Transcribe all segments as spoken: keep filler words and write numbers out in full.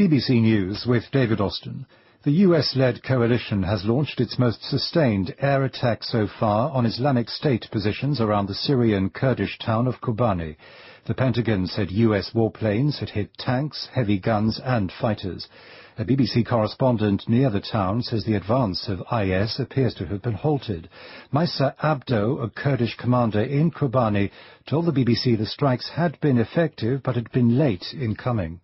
B B C News with David Austin. The U S-led coalition has launched its most sustained air attack so far on Islamic State positions around the Syrian Kurdish town of Kobani. The Pentagon said U S warplanes had hit tanks, heavy guns and fighters. A B B C correspondent near the town says the advance of I S appears to have been halted. Maisa Abdo, a Kurdish commander in Kobani, told the B B C the strikes had been effective but had been late in coming.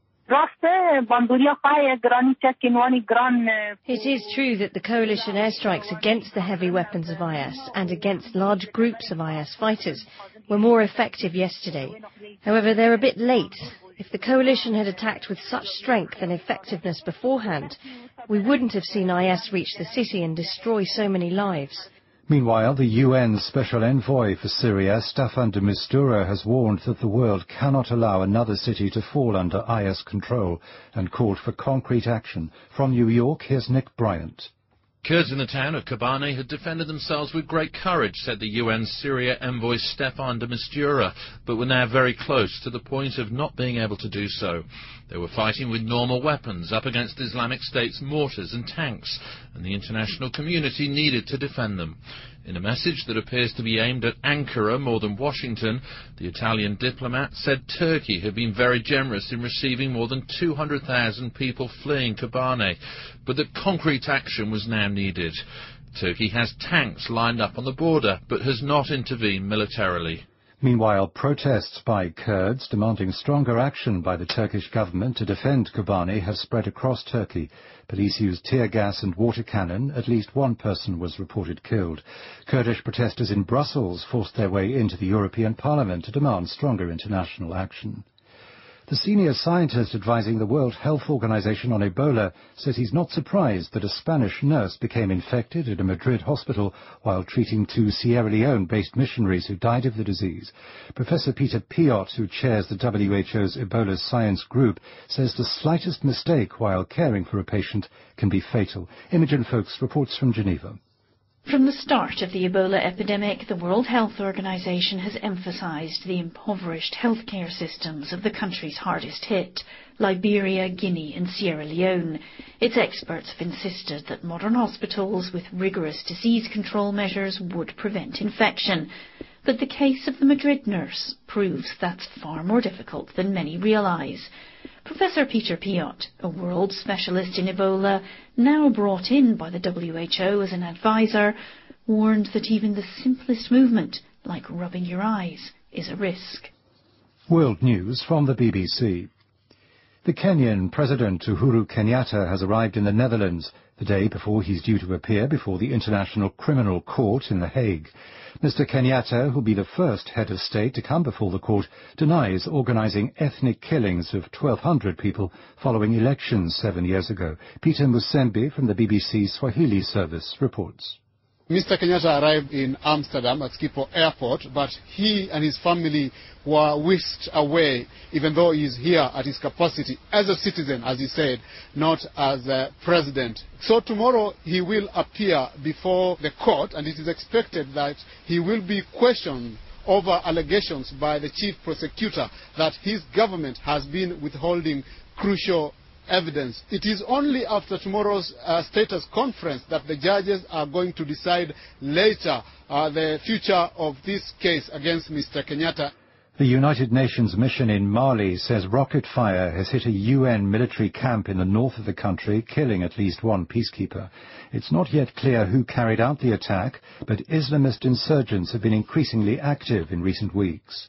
It is true that the coalition airstrikes against the heavy weapons of I S and against large groups of I S fighters were more effective yesterday. However, they're a bit late. If the coalition had attacked with such strength and effectiveness beforehand, we wouldn't have seen I S reach the city and destroy so many lives. Meanwhile, the U N Special Envoy for Syria, Staffan de Mistura, has warned that the world cannot allow another city to fall under I S control and called for concrete action. From New York, here's Nick Bryant. Kurds in the town of Kobani had defended themselves with great courage, said the U N Syria envoy Staffan de Mistura, but were now very close to the point of not being able to do so. They were fighting with normal weapons up against Islamic State's mortars and tanks, and the international community needed to defend them. In a message that appears to be aimed at Ankara more than Washington, the Italian diplomat said Turkey had been very generous in receiving more than two hundred thousand people fleeing Kobani, but that concrete action was now needed. Turkey has tanks lined up on the border, but has not intervened militarily. Meanwhile, protests by Kurds demanding stronger action by the Turkish government to defend Kobani have spread across Turkey. Police used tear gas and water cannon. At least one person was reported killed. Kurdish protesters in Brussels forced their way into the European Parliament to demand stronger international action. The senior scientist advising the World Health Organization on Ebola says he's not surprised that a Spanish nurse became infected at a Madrid hospital while treating two Sierra Leone-based missionaries who died of the disease. Professor Peter Piot, who chairs the W H O's Ebola Science Group, says the slightest mistake while caring for a patient can be fatal. Imogen Folks reports from Geneva. From the start of the Ebola epidemic, the World Health Organization has emphasized the impoverished healthcare systems of the countries hardest hit, Liberia, Guinea and Sierra Leone. Its experts have insisted that modern hospitals with rigorous disease control measures would prevent infection. But the case of the Madrid nurse proves that's far more difficult than many realize. Professor Peter Piot, a world specialist in Ebola, now brought in by the W H O as an advisor, warned that even the simplest movement, like rubbing your eyes, is a risk. World News from the B B C. The Kenyan President Uhuru Kenyatta has arrived in the Netherlands the day before he's due to appear before the International Criminal Court in The Hague. Mister Kenyatta, who'll be the first head of state to come before the court, denies organising ethnic killings of twelve hundred people following elections seven years ago. Peter Musembi from the B B C Swahili service reports. Mister Kenyatta arrived in Amsterdam at Schiphol Airport, but he and his family were whisked away, even though he is here at his capacity as a citizen, as he said, not as a president. So tomorrow he will appear before the court, and it is expected that he will be questioned over allegations by the chief prosecutor that his government has been withholding crucial evidence. It is only after tomorrow's uh, status conference that the judges are going to decide later uh, the future of this case against Mister Kenyatta. The United Nations mission in Mali says rocket fire has hit a U N military camp in the north of the country, killing at least one peacekeeper. It's not yet clear who carried out the attack, but Islamist insurgents have been increasingly active in recent weeks.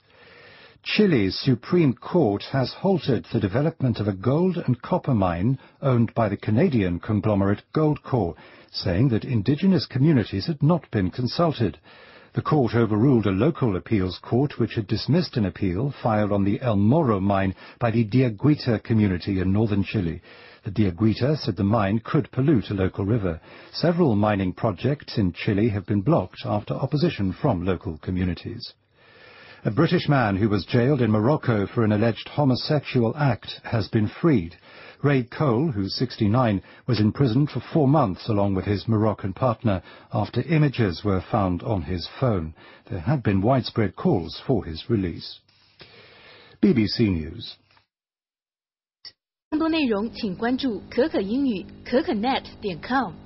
Chile's Supreme Court has halted the development of a gold and copper mine owned by the Canadian conglomerate Goldcorp, saying that indigenous communities had not been consulted. The court overruled a local appeals court which had dismissed an appeal filed on the El Morro mine by the Diaguita community in northern Chile. The Diaguita said the mine could pollute a local river. Several mining projects in Chile have been blocked after opposition from local communities. A British man who was jailed in Morocco for an alleged homosexual act has been freed. Ray Cole, who's sixty-nine, was in prison for four months along with his Moroccan partner after images were found on his phone. There had been widespread calls for his release. B B C News. 更多内容请关注可可英语可可 net 点 com。